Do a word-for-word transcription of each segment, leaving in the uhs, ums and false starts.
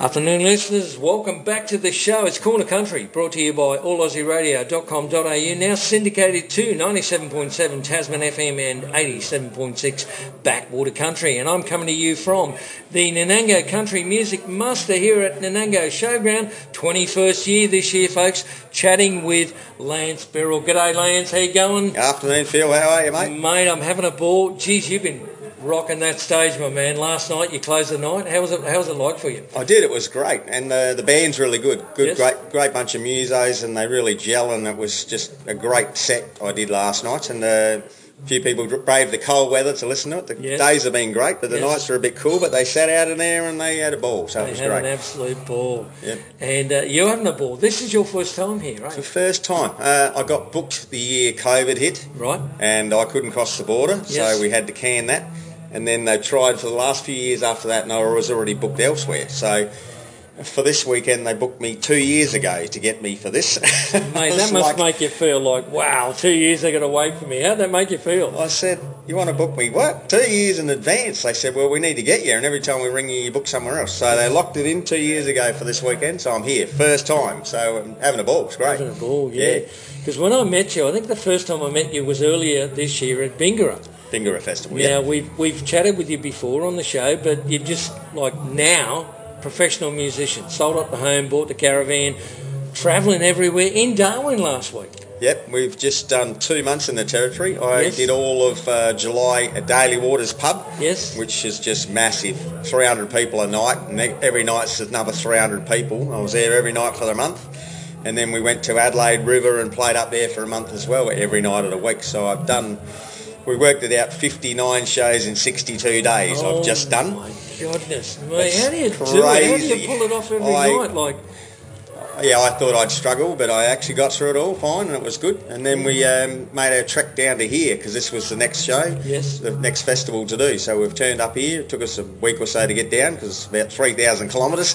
Afternoon listeners, welcome back to the show. It's Corner Country, brought to you by all aussie radio dot com dot a u, now syndicated to ninety-seven point seven Tasman F M and eighty-seven point six Backwater Country. And I'm coming to you from the Nanango Country Music Muster here at Nanango Showground, twenty-first year this year, folks, chatting with Lance Beryl. G'day, Lance, how you going? Afternoon, Phil, how are you, mate? Mate, I'm having a ball. Geez, you've been rocking that stage, my man. Last night you closed the night. How was it? How was it like for you? I did. It was great, and uh, the band's really good. Good, Yes. great, great bunch of musos, and they really gel. And it was just a great set I did last night, and uh, a few people braved the cold weather to listen to it. The Yes. days have been great, but the Yes. nights were a bit cool. But they sat out in there and they had a ball, so They it was had great. an absolute ball. Yep. And uh, you're having a ball. This is your first time here, right? The first time uh, I got booked the year COVID hit, Right. and I couldn't cross the border, Yes. so we had to can that. And then they tried for the last few years after that, and I was already booked elsewhere. So for this weekend, they booked me two years ago to get me for this. Mate, that must make you feel like, wow, two years they got to wait for me. How'd that make you feel? I said, you want to book me? What? Two years in advance? They said, well, we need to get you, and every time we ring you, you book somewhere else. So they locked it in two years ago for this weekend, so I'm here, first time. So I'm having a ball. It's great. Having a ball, yeah. Because when I met you, I think the first time I met you was earlier this year at Bingara. Bingara Festival, Yeah, yeah. we've we've chatted with you before on the show, but you're just like now professional musician, sold up the home, bought the caravan, travelling everywhere in Darwin last week. Yep, we've just done two months in the territory. I Yes. did all of uh, July at Daily Waters Pub, Yes. which is just massive, three hundred people a night, and every night's another three hundred people. I was there every night for the month, and then we went to Adelaide River and played up there for a month as well, every night of the week. So I've done, we worked it out, fifty-nine shows in sixty-two days Oh, I've just done. my goodness, mate, It's how do you do it? How do crazy. you pull it off every I- night? Like, Yeah, I thought I'd struggle, but I actually got through it all fine, and it was good. And then we um, made our trek down to here, because this was the next show, Yes. the next festival to do. So we've turned up here. It took us a week or so to get down, because it's about three thousand kilometres.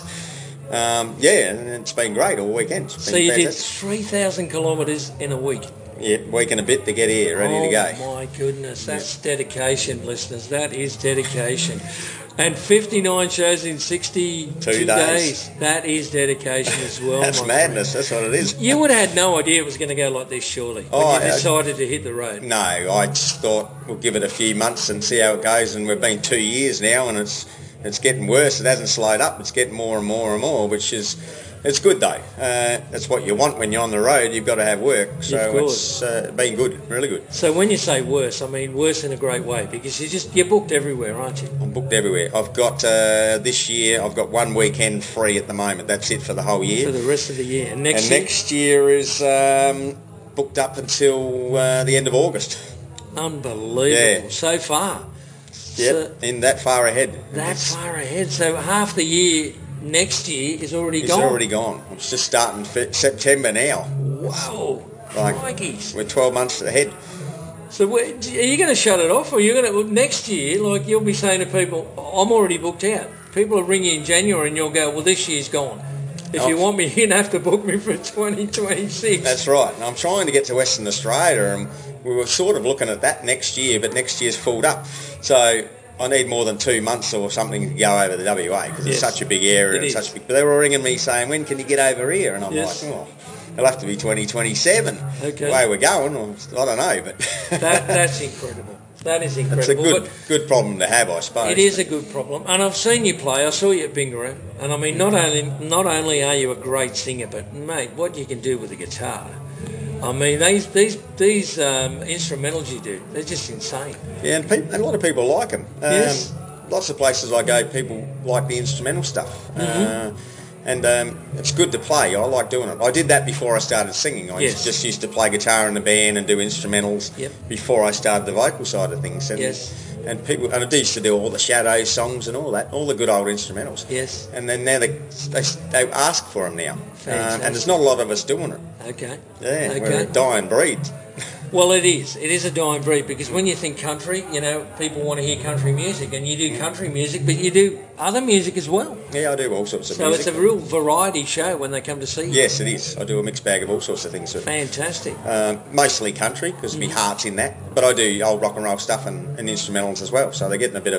Um, yeah, and it's been great all weekend. It's been so you did fantastic. three thousand kilometres in a week. Yeah, week and a bit to get here, ready oh, to go. my goodness, that's dedication, listeners. That is dedication. And fifty-nine shows in sixty-two Two days. days. That is dedication as well. That's my madness, that's what it is. friend. You would have had no idea it was going to go like this, surely, when Oh, you I- decided to hit the road. No, I just thought we'll give it a few months and see how it goes, and we've been two years now, and it's it's getting worse. It hasn't slowed up. It's getting more and more and more, which is it's good though. Uh, that's what you want when you're on the road. You've got to have work, so Of course. it's uh, been good, really good. So when you say worse, I mean worse in a great way, because you just you're booked everywhere, aren't you? I'm booked everywhere. I've got uh, this year. I've got one weekend free at the moment. That's it for the whole For year. the rest of the year. And next And year, next year is um, booked up until uh, the end of August. unbelievable. Yeah. So far. Yep, So in that far ahead. that It's- far ahead. So half the year next year is already It's gone. already gone. It's just starting fe- September now. Whoa. Like- Crikeys. We're twelve months ahead. So where, are you going to shut it off, or you're going to well, next year? Like you'll be saying to people, "I'm already booked out." People will ring you in January, and you'll go, "Well, this year's gone. If you Oh. want me, you're going to have to book me for twenty twenty-six." That's right. And I'm trying to get to Western Australia, and we were sort of looking at that next year, but next year's filled up. So I need more than two months or something to go over the W A, because it's Yes. such a big area It and is. such big. But they were ringing me saying, "When can you get over here?" And I'm Yes. like, "Oh, it'll have to be twenty twenty-seven." Okay. The way we're going, well, I don't know, but That that's incredible. That is it's a incredible. good But good problem to have, I suppose. it is a good problem, and I've seen you play. I saw you at Bingara, and I mean, not only not only are you a great singer, but mate, what you can do with a guitar. I mean, these these these um, instrumentals you do, they're just insane. Yeah, and, people, and a lot of people like them. Um, Yes. Lots of places I go, people like the instrumental stuff. Mm-hmm. Uh, and um, it's good to play. I like doing it. I did that before I started singing. I Yes. just used to play guitar in the band and do instrumentals Yep. before I started the vocal side of things. And, Yes. and people, and I used to do all the Shadows songs and all that, all the good old instrumentals. Yes. And then now they, they, they ask for them now. Uh, Fantastic. and there's not a lot of us doing it. Okay. Yeah, we're Okay. a dying breed. Well, it is. It is a dying breed, because when you think country, you know, people want to hear country music, and you do country music, but you do other music as well. Yeah, I do all sorts of So music. it's a real variety show when they come to see you. Yes, it is. I do a mixed bag of all sorts of things. Fantastic. Um, mostly country, because my heart's in that. But I do old rock and roll stuff and, and instrumentals as well. So they're getting a bit of a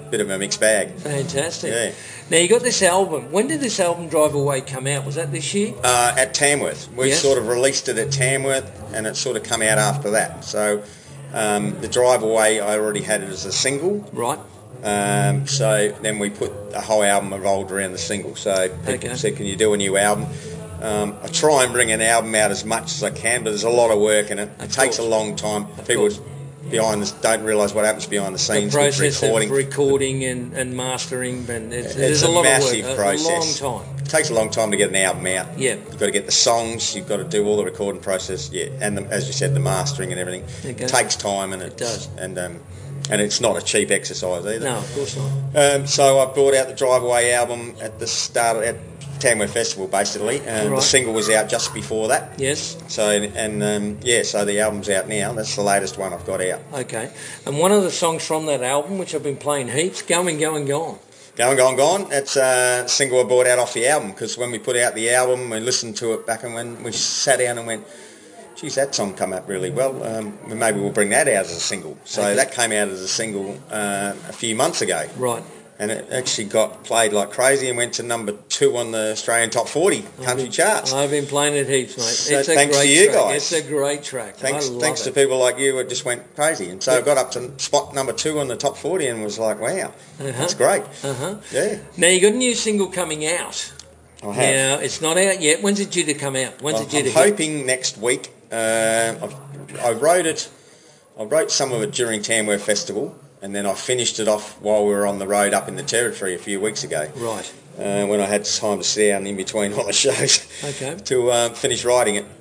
bit of a mixed bag. Fantastic. Yeah. Now, you got this album. When did this album Drive Away come out? Was that this year? Uh, at Tamworth. We Yes. sort of released it at Tamworth, and it sort of come out after that. So um, the Drive Away, I already had it as a single. Right. Um, so then we put the whole album revolved around the single. So people Okay. said, can you do a new album? Um, I try and bring an album out as much as I can, but there's a lot of work in it. It Of takes course. a long time. Of People course. behind this don't realise what happens behind the The scenes with process recording. of recording and, and mastering, and it's, It's there's a a lot massive of work, process. a long time. It takes a long time to get an album out. Yeah. You've got to get the songs, you've got to do all the recording process, yeah, and the, as you said, the mastering and everything. Okay. It takes time, and It it's, does. and um, and it's not a cheap exercise either. No, of course not. Um, so I brought out the Drive Away album at the start of, at Tamworth Festival, basically, and Right. the single was out just before that. Yes. So and um, yeah, so the album's out now. That's the latest one I've got out. Okay. And one of the songs from that album, which I've been playing heaps, Going, Going, Gone. Going, Gone, Gone. That's a single I brought out off the album, because when we put out the album, we listened to it back, and when we sat down and went, geez, that song come up really well. Um, maybe we'll bring that out as a single. So Okay. that came out as a single uh, a few months ago. Right. And it actually got played like crazy and went to number two on the Australian Top forty country I've, charts. I've been playing it heaps, mate. So it's a thanks great to you track. guys. It's a great track. Thanks, I love thanks it. to people like you, it just went crazy. And so Yeah. I got up to spot number two on the top forty and was like, wow, Uh-huh. that's great. Uh-huh. Yeah, Now, you got a new single coming out. I have. Now, it's not out yet. When's it due to come out? When's I'm, it due I'm to hit? hoping next week. Um, I've, I wrote it. I wrote some of it during Tamworth Festival, and then I finished it off while we were on the road up in the Territory a few weeks ago. Right. Uh, when I had time to sit down in between all the shows Okay. to uh, finish writing it.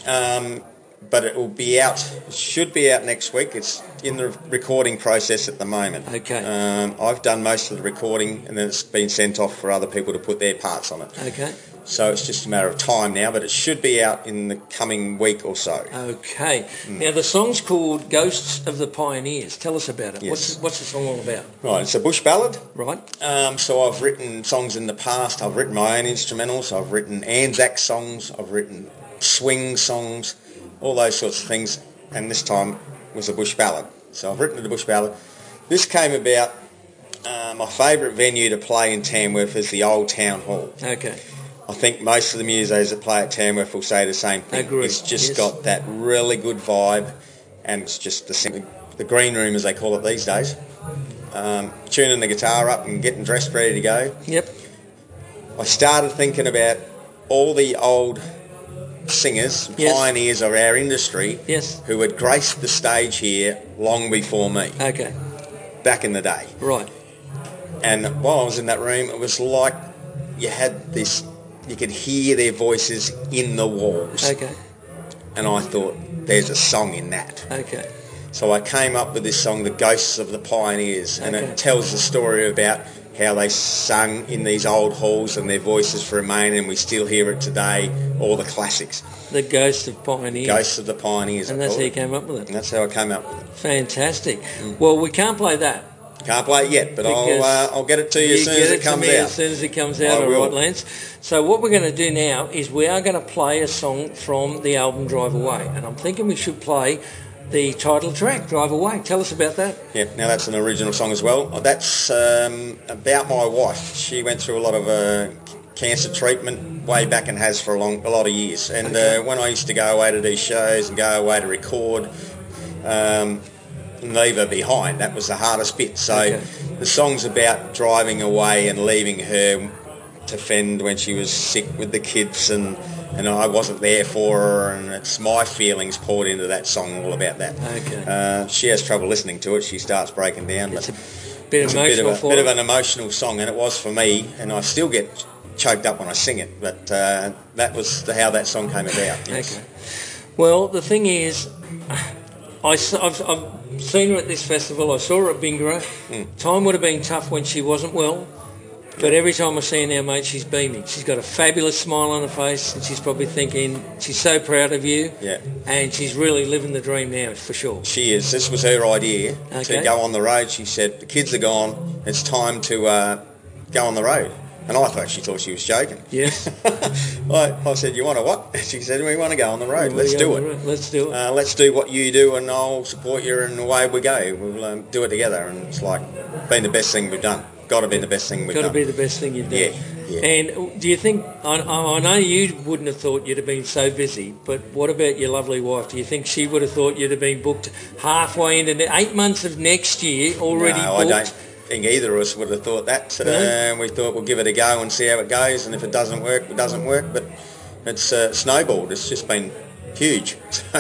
Um, but it will be out. It should be out next week. It's in the recording process at the moment. Okay. Um, I've done most of the recording, and then it's been sent off for other people to put their parts on it. Okay. So it's just a matter of time now, but it should be out in the coming week or so. Okay. Now, the song's called Ghosts of the Pioneers. Tell us about it. Yes. What's, what's the song all about? Right, it's a bush ballad. Right. Um, so I've written songs in the past. I've written my own instrumentals. I've written Anzac songs. I've written swing songs, all those sorts of things. And this time was a bush ballad. So I've written the bush ballad. This came about, uh, my favourite venue to play in Tamworth is the Old Town Hall. Okay. I think most of the musos that play at Tamworth will say the same thing. Agreed. It's just Yes. got that really good vibe, and it's just the, the green room, as they call it these days. Um, tuning the guitar up and getting dressed ready to go. Yep. I started thinking about all the old singers, Yes. pioneers of our industry, Yes. who had graced the stage here long before me, Okay. back in the day. Right. And while I was in that room, it was like you had this, you could hear their voices in the walls. Okay. And I thought, there's a song in that. Okay. So I came up with this song, The Ghosts of the Pioneers, and Okay. it tells the story about how they sung in these old halls and their voices remain, and we still hear it today, all the classics. The Ghost of Pioneers. Ghosts of the Pioneers. And I that's call how you it. came up with And it. that's how I came up with it. Fantastic. Well, we can't play that. Can't play it yet, but I'll, Because uh, I'll get it to you, You as soon get as it, it comes to me out. as soon as it comes out, I all will. right, Lance. So what we're going to do now is we are going to play a song from the album Drive Away, and I'm thinking we should play the title track, Drive Away. Tell us about that. Yeah, now that's an original song as well. That's um, about my wife. She went through a lot of uh, cancer treatment way back and has for a long, a lot of years. And Okay. uh, when I used to go away to these shows and go away to record, um, and leave her behind, that was the hardest bit. So Okay. the song's about driving away and leaving her to fend when she was sick with the kids, and and I wasn't there for her, and it's my feelings poured into that song, all about that. Okay. Uh, she has trouble listening to it. She starts breaking down. It's But a bit it's a emotional bit of, a, for bit it. of an emotional song, and it was for me, and I still get choked up when I sing it. But uh, that was the, how that song came about. Yes. Okay. Well, the thing is, I, have I've seen her at this festival. I saw her at Bingara. Mm. Time would have been tough when she wasn't well. But every time I see her now, mate, she's beaming. She's got a fabulous smile on her face, and she's probably thinking she's so proud of you. Yeah. And she's really living the dream now, for sure. She is. This was her idea Okay. to go on the road. She said, the kids are gone. It's time to uh, go on the road. And I thought she thought she was joking. Yes. I, I said, you want to what? She said, we want to go on the road. Let's do it. Let's do it. Uh, let's do what you do and I'll support you and away we go. We'll um, do it together. And it's like been the best thing we've done. Got to be the best thing we've Got done. to be the best thing you've done. Yeah, yeah. And do you think, I, I know you wouldn't have thought you'd have been so busy, but what about your lovely wife? Do you think she would have thought you'd have been booked halfway into the eight months of next year already no, booked? I don't think either of us would have thought that. No? Uh, we thought we'll give it a go and see how it goes, and if it doesn't work, it doesn't work. But it's uh, snowballed. It's just been huge.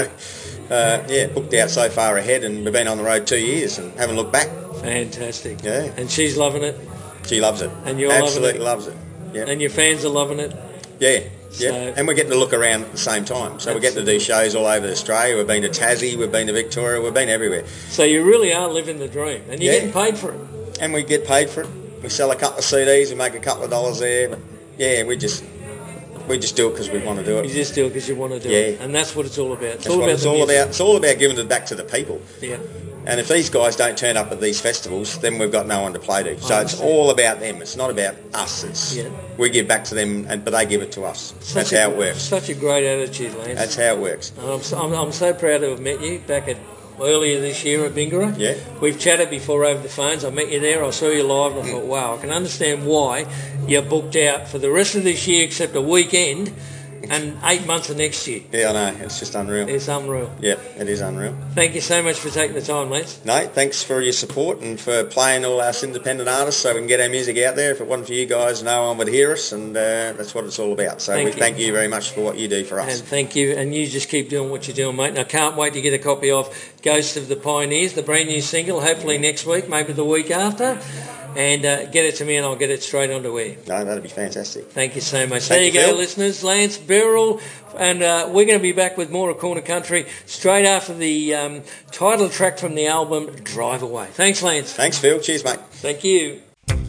So, uh, yeah, booked out so far ahead, and we've been on the road two years and haven't looked back. Fantastic. Yeah. And she's loving it? She loves it. And you're Absolutely loving it? loves it. Yeah. And your fans are loving it? Yeah. So, yeah, and we're getting to look around at the same time. So we're getting to do shows all over Australia. We've been to Tassie, we've been to Victoria, we've been everywhere. So you really are living the dream, and you're Yeah. getting paid for it. And we get paid for it. We sell a couple of C Ds, we make a couple of dollars there. But yeah, we just we just do it because we want to do it. You just do it because you want to do Yeah. it, and that's what it's all about. It's That's all what about it's the all music. about. It's all about giving it back to the people. Yeah. And if these guys don't turn up at these festivals, then we've got no one to play to. So I it's understand. all about them. It's not about us. It's Yeah. we give back to them, and but they give it to us. Such That's a, how it works. Such a great attitude, Lance. That's how it works. And I'm, so, I'm, I'm so proud to have met you back at earlier this year at Bingara. Yeah. We've chatted before over the phones. I met you there. I saw you live, and I thought, wow, I can understand why you're booked out for the rest of this year, except a weekend, and eight months of next year. Yeah, I know. It's just unreal. It's unreal. Yeah, it is unreal. Thank you so much for taking the time, Lance. No, thanks for your support and for playing all us independent artists so we can get our music out there. If it wasn't for you guys, no one would hear us, and uh, that's what it's all about. So Thank we you. thank you very much for what you do for us. And thank you, and you just keep doing what you're doing, mate. And I can't wait to get a copy of Ghost of the Pioneers, the brand new single, hopefully next week, maybe the week after, and uh, get it to me and I'll get it straight onto air. No, that'd be fantastic. Thank you so much. Thank there you, you, go, Phil. listeners. Lance Beryl, and uh, we're going to be back with more of Corner Country straight after the um, title track from the album, Drive Away. Thanks, Lance. Thanks, Phil. Cheers, mate. Thank you.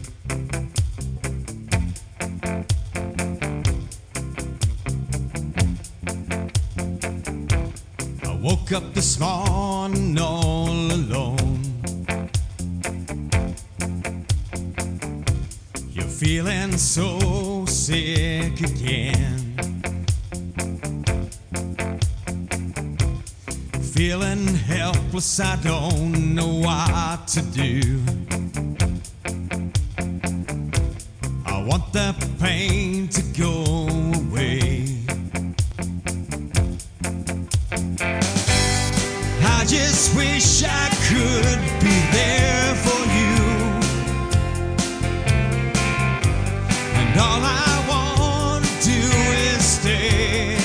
I woke up this morning all alone. You're feeling so sick again. Feeling helpless, I don't know what to do. I want the pain to go away. I just wish I could be there for you, and all I want to do is stay.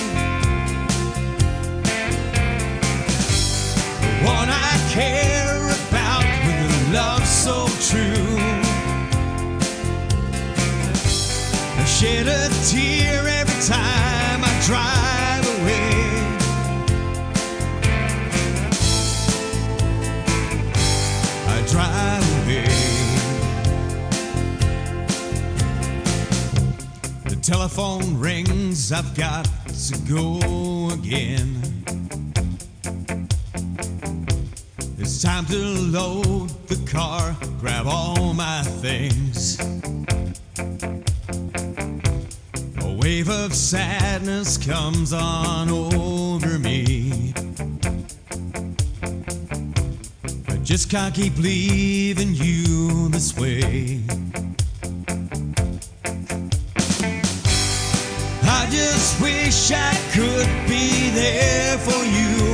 The one I care about with a love so true. I shed a tear every time I drive away. Drive away. The telephone rings, I've got to go again. It's time to load the car, grab all my things. A wave of sadness comes on over me. Just can't keep leaving you this way. I just wish I could be there for you,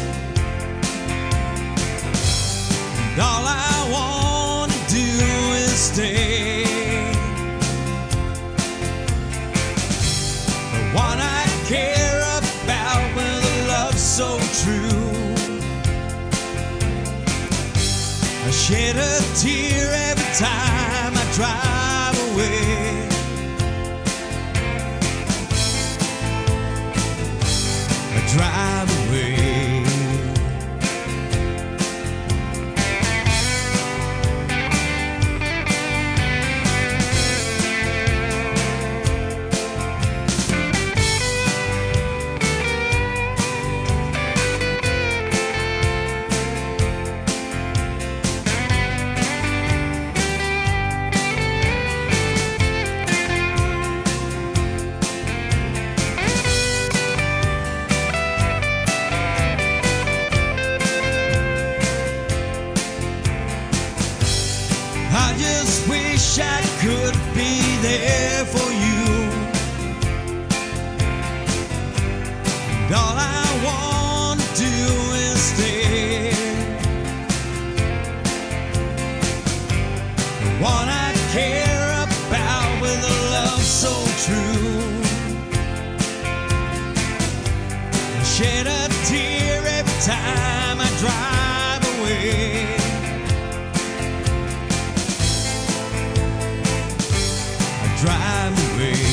and all I want to do is stay. The one I care about with a love so true. I shed a tear every time I drive away. I drive away. there. The one I care about with a love so true. I shed a tear every time I drive away. I drive away.